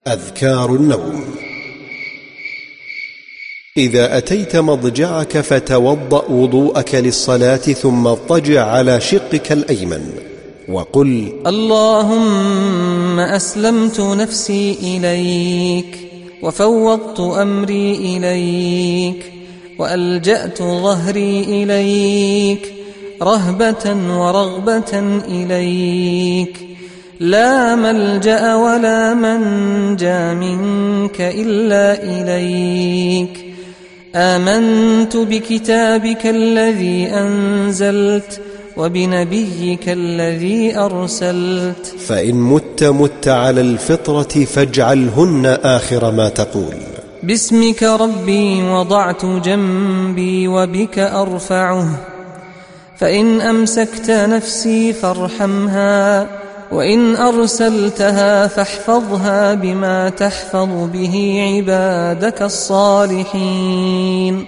أذكار النوم. إذا أتيت مضجعك فتوضأ وضوءك للصلاة، ثم اضطجع على شقك الأيمن وقل: اللهم أسلمت نفسي إليك، وفوضت أمري إليك، وألجأت ظهري إليك، رهبة ورغبة إليك، لا ملجأ ولا منجى منك إلا إليك. آمنت بكتابك الذي أنزلت، وبنبيك الذي أرسلت. فإن مت على الفطرة فاجعلهن آخر ما تقول: باسمك ربي وضعت جنبي وبك أرفعه. فإن أمسكت نفسي فارحمها، وإن أرسلتها فاحفظها بما تحفظ به عبادك الصالحين.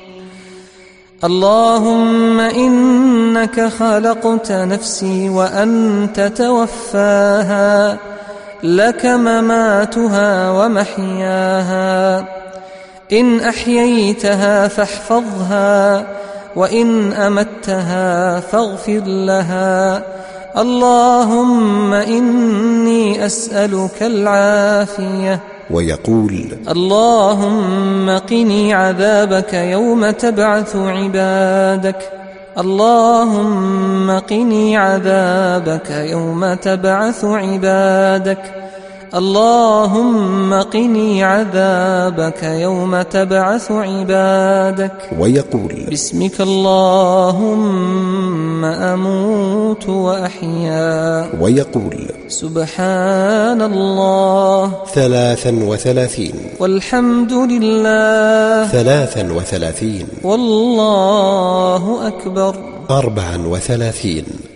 اللهم إنك خلقت نفسي وأنت توفاها، لك مماتها ومحياها. إن أحييتها فاحفظها، وإن أمتها فاغفر لها. اللهم إني أسألك العافية. ويقول: اللهم قني عذابك يوم تبعث عبادك. اللهم قني عذابك يوم تبعث عبادك. اللهم قني عذابك يوم تبعث عبادك. ويقول: باسمك اللهم أموت وأحيا. ويقول: سبحان الله 33، والحمد لله 33، والله أكبر 34.